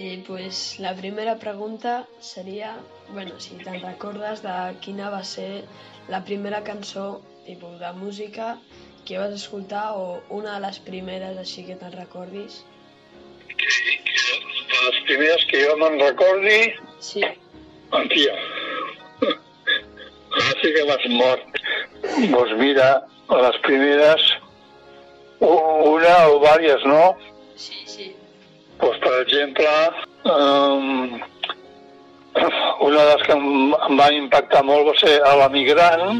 Pues la primera pregunta seria, si te'n recordes de quina va ser la primera cançó, tipus de música, que vas escoltar o una de les primeres així que te'n recordis. De les primeres que jo me'n recordi... Sí. Tia, ara sí que m'has mort. Doncs mira, les primeres, una o vàries, no? Sí. Doncs, per exemple, una de les que em van impactar molt va ser a l'Emigrant.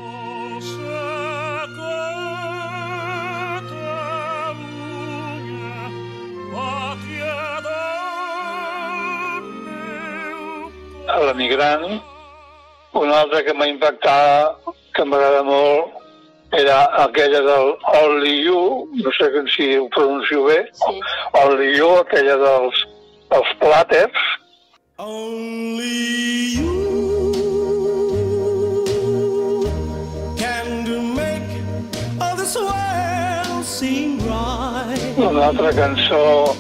A l'Emigrant. Una altra que m'ha impactat, que m'agrada molt, era aquella del Only You, no sé si ho pronuncio bé, sí. Only You, aquella dels Platters. Only you can make all this world seem right. Una altra cançó,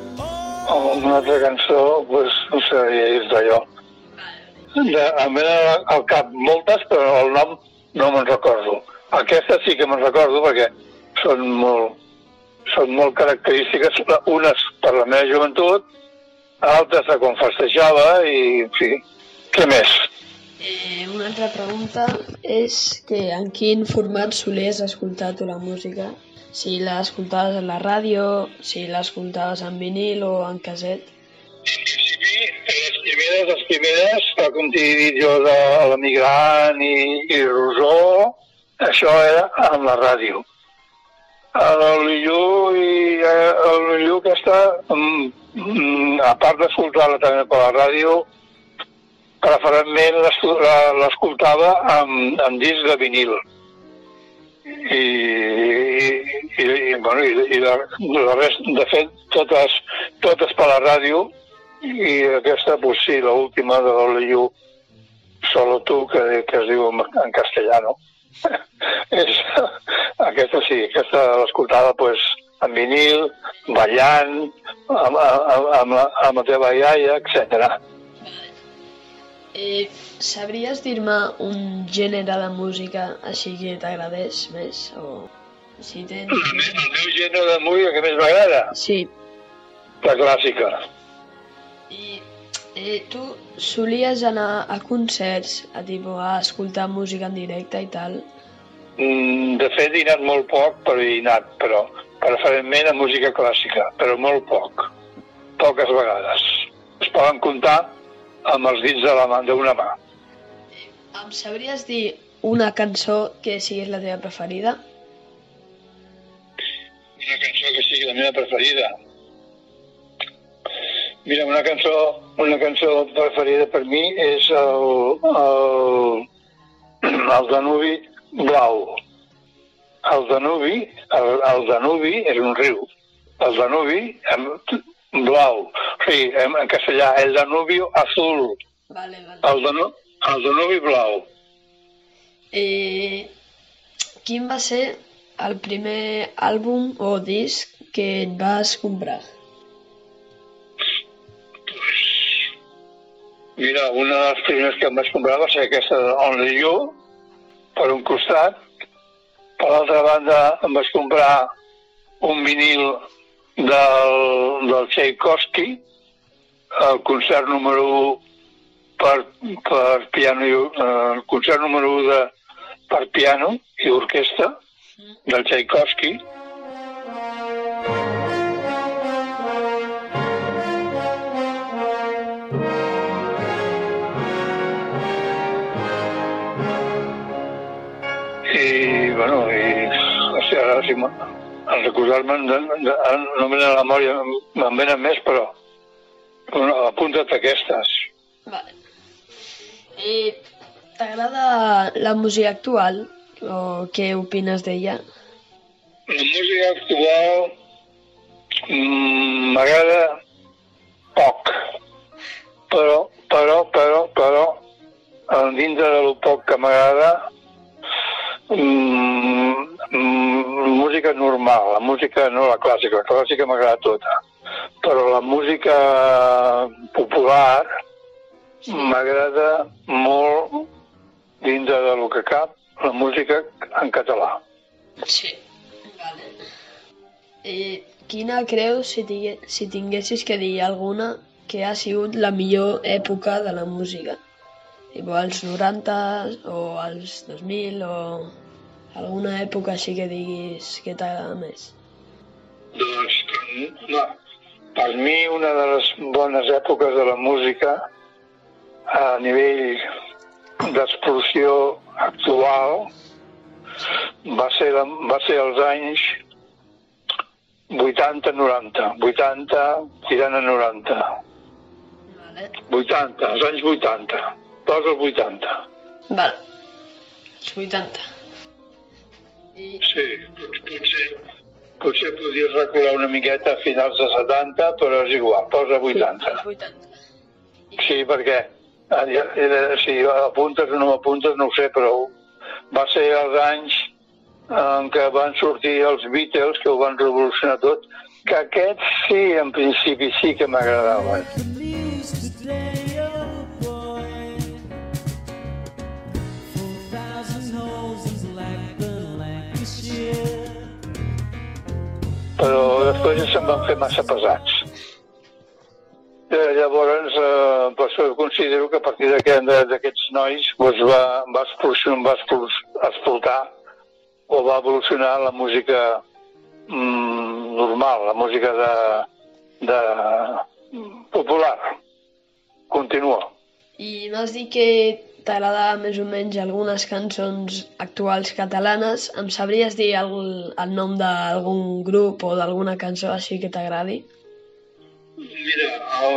doncs no sabria dir-te jo. Em venen al cap moltes, però el nom no me'n recordo. Aquestes sí que me'n recordo perquè són molt característiques, unes per la meva joventut, altres de quan festejava i, en fi, què més? Una altra pregunta és que en quin format solies escoltar tu la música? Si l'escoltaves a la ràdio, si l'escoltaves en vinil o en caset? Les primeres, com t'he dit jo, de l'Emigrant i Rosó, això era amb la ràdio. A l'Oliu aquesta, a part d'escoltar-la també per la ràdio, preferentment l'escoltava amb disc de vinil. I la resta, de fet, totes per la ràdio. I aquesta, doncs sí, l'última de l'Oliu, Solo tu, que es diu en castellano. Aquesta sí, aquesta l'escoltava en vinil, ballant, amb la teva iaia, etc. Sabries dir-me un gènere de música així que t'agradés més? O si tens... El meu gènere de música que més m'agrada? Sí. La clàssica. I tu solies anar a concerts, a escoltar música en directe i tal? De fet, he anat molt poc, però preferentment a música clàssica, però molt poc. Poques vegades. Es poden comptar amb els dits d'una mà. Em sabries dir una cançó que sigui la teva preferida? Una cançó que sigui la meva preferida? Mira, una cançó preferida per mi és el Danubi Blau. El Danubi és un riu. El Danubi blau. O sigui, en castellà, el Danubio azul. Vale. El Danubi blau. Quin va ser el primer àlbum o disc que et vas comprar? Mira, una de les primeres que em vaig comprar va ser aquesta de Only You, per un costat. Per l'altra banda em vaig comprar un vinil del Tchaikovsky, el concert número 1 per piano, el concert número 1 per piano i orquestra del Tchaikovsky. Ara, si en recordar-me'n, no me a la memòria, me'n venen més, però apunta't aquestes. Vale. T'agrada la música actual o què opines d'ella? La música actual m'agrada poc, però dintre del poc que m'agrada, música normal, la música no la clàssica m'agrada tota, però la música popular m'agrada molt, dintre del que cap, la música en català. Sí, vale. Quina creus, si tinguessis que dir alguna, que ha sigut la millor època de la música? Tipo als 90 o als 2000 o alguna època així que diguis que t'agrada més? Doncs, per mi, una de les bones èpoques de la música a nivell d'explosió actual va ser els anys 80-90, 80 tirant a 90. Vale. 80, els anys 80. Posa els 80. Vale. Els 80. Sí, potser podries recular una miqueta a finals de 70, però és igual, posa 80. Sí, 80. Sí, perquè si apuntes o no m'apuntes no ho sé, però va ser els anys en què van sortir els Beatles, que ho van revolucionar tot, que aquests sí, en principi, sí que m'agradaven. Però després ja se'n van fer massa pesats. Llavors, per això considero que a partir d'aquests nois va explotar o va evolucionar la música normal, la música popular. Continua. I m'has dit que t'agradava més o menys algunes cançons actuals catalanes. Em sabries dir el nom d'algun grup o d'alguna cançó així que t'agradi? Mira,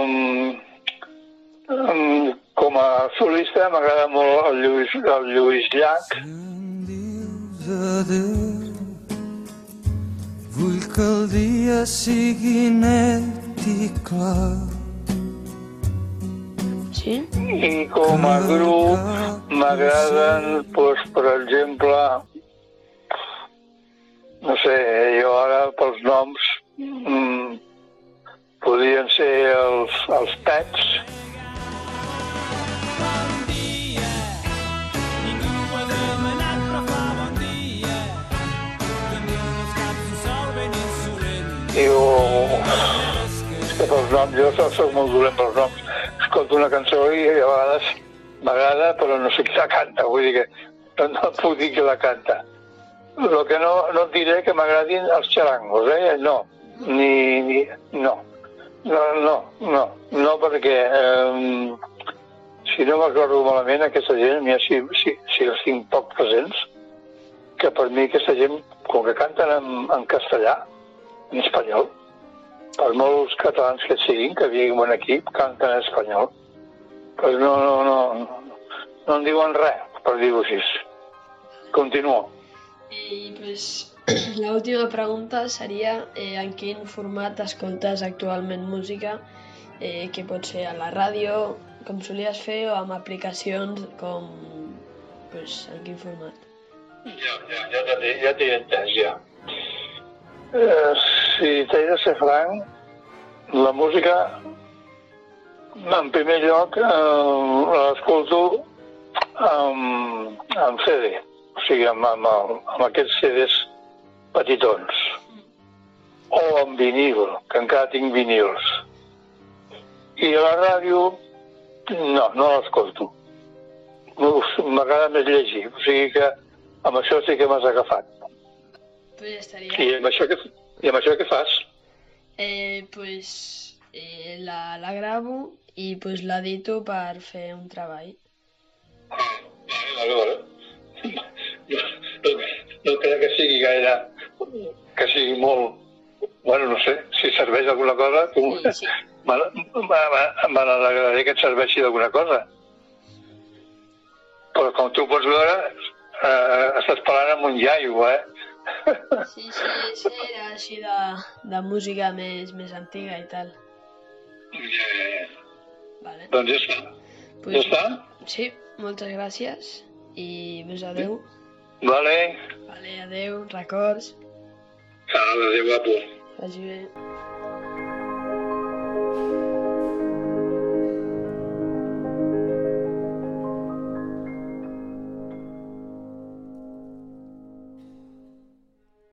com a solista m'agrada molt el Lluís Llach. Vull que el dia sigui net i clar. Sí? I com a grup m'agraden, doncs, per exemple, no sé, jo ara pels noms podrien ser els Pets. És que pels noms, jo soc molt dolent pels noms. Escolto una cançó i a vegades m'agrada, però no sé qui la canta. Vull dir que no puc dir qui la canta. El que no et diré que m'agradin els xarangos, no. No, perquè si no m'acordo malament, aquesta gent, mira, si els tinc poc presents, que per mi aquesta gent, com que canten en castellà, en espanyol, per molts catalans que siguin, que vinguin aquí, canten en espanyol, pues no en diuen res, per dir-ho així. Continua. I pues, l'última pregunta seria en quin format escoltes actualment música, que pot ser a la ràdio, com solies fer, o amb aplicacions, com... pues, en quin format? Ja t'he entès, ja. Si t'he de ser franc, la música, en primer lloc, l'escolto amb CD, o sigui, amb aquests CDs petitons, o amb vinil, que encara tinc vinils. I a la ràdio, no l'escolto. M'agrada més llegir, o sigui que amb això sí que m'has agafat. Pues ja estaria. I amb això què fas? Pues la gravo i pues l'edito per fer un treball. Vale. No crec que sigui gaire, que sigui molt... Bueno, no sé, si serveix alguna cosa, Sí. me n'alegraré que et serveixi d'alguna cosa. Però com tu pots veure, estàs parlant amb un iaio, Sí, era així de música més antiga i tal. Ja. Vale. Doncs ja està. Pues, Ja està? Sí, moltes gràcies i pues adeu. Vale. Vale, adeu, records. Adéu, guapo. Vagi bé.